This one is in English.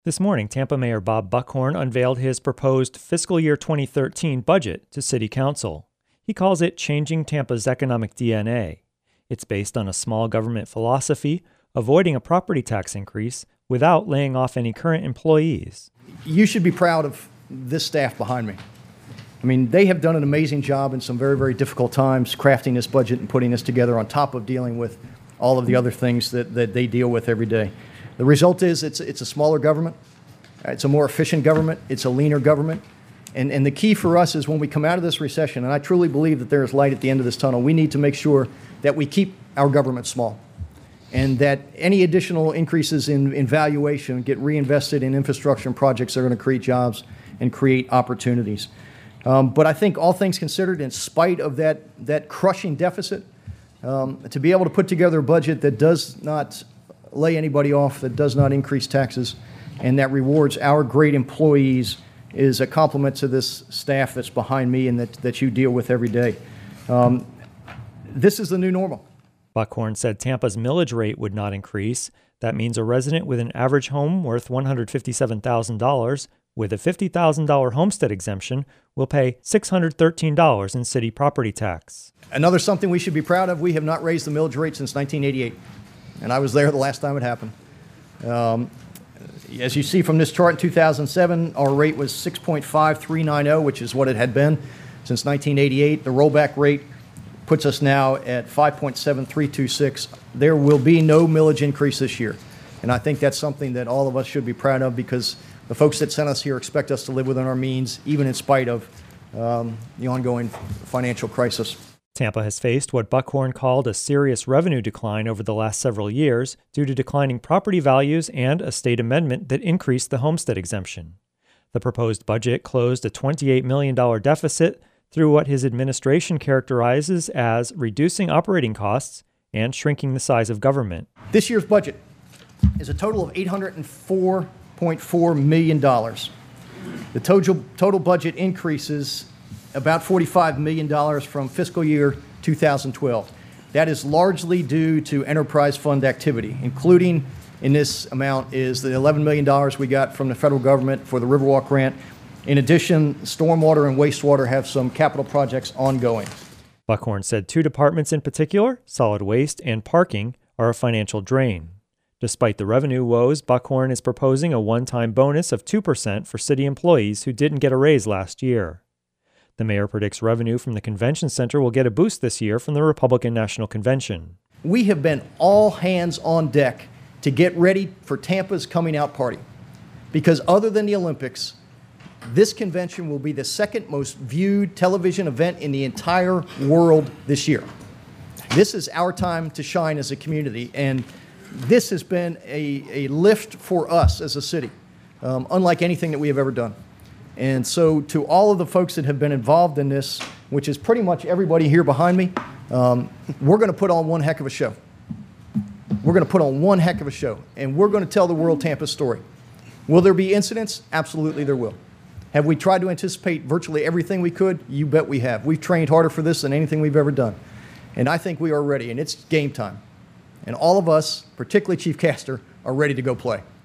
This morning, Tampa Mayor Bob Buckhorn unveiled his proposed fiscal year 2013 budget to City Council. He calls it Changing Tampa's Economic DNA. It's based on a small government philosophy, avoiding a property tax increase without laying off any current employees. You should be proud of this staff behind me. I mean, they have done an amazing job in some very, very difficult times crafting this budget and putting this together on top of dealing with all of the other things that they deal with every day. The result is it's a smaller government, it's a more efficient government, it's a leaner government. And the key for us is when we come out of this recession, and I truly believe that there is light at the end of this tunnel, we need to make sure that we keep our government small and that any additional increases in valuation get reinvested in infrastructure and projects that are going to create jobs and create opportunities. But I think all things considered, in spite of that crushing deficit, to be able to put together a budget that does not lay anybody off, that does not increase taxes, and that rewards our great employees is a compliment to this staff that's behind me and that you deal with every day. This is the new normal. Buckhorn said Tampa's millage rate would not increase. That means a resident with an average home worth $157,000 with a $50,000 homestead exemption will pay $613 in city property tax. Another something we should be proud of, we have not raised the millage rate since 1988. And I was there the last time it happened. As you see from this chart, in 2007, our rate was 6.5390, which is what it had been since 1988. The rollback rate puts us now at 5.7326. There will be no millage increase this year. And I think that's something that all of us should be proud of because the folks that sent us here expect us to live within our means, even in spite of the ongoing financial crisis. Tampa has faced what Buckhorn called a serious revenue decline over the last several years due to declining property values and a state amendment that increased the homestead exemption. The proposed budget closed a $28 million deficit through what his administration characterizes as reducing operating costs and shrinking the size of government. This year's budget is a total of $804.4 million. The total budget increases about $45 million from fiscal year 2012. That is largely due to enterprise fund activity, including in this amount is the $11 million we got from the federal government for the Riverwalk grant. In addition, stormwater and wastewater have some capital projects ongoing. Buckhorn said two departments in particular, solid waste and parking, are a financial drain. Despite the revenue woes, Buckhorn is proposing a one-time bonus of 2% for city employees who didn't get a raise last year. The mayor predicts revenue from the convention center will get a boost this year from the Republican National Convention. We have been all hands on deck to get ready for Tampa's coming out party. Because other than the Olympics, this convention will be the second most viewed television event in the entire world this year. This is our time to shine as a community, and this has been a lift for us as a city, unlike anything that we have ever done. And so to all of the folks that have been involved in this, which is pretty much everybody here behind me, we're going to put on one heck of a show. We're going to put on one heck of a show, and we're going to tell the world Tampa's story. Will there be incidents? Absolutely there will. Have we tried to anticipate virtually everything we could? You bet we have. We've trained harder for this than anything we've ever done. And I think we are ready, and it's game time. And all of us, particularly Chief Castor, are ready to go play.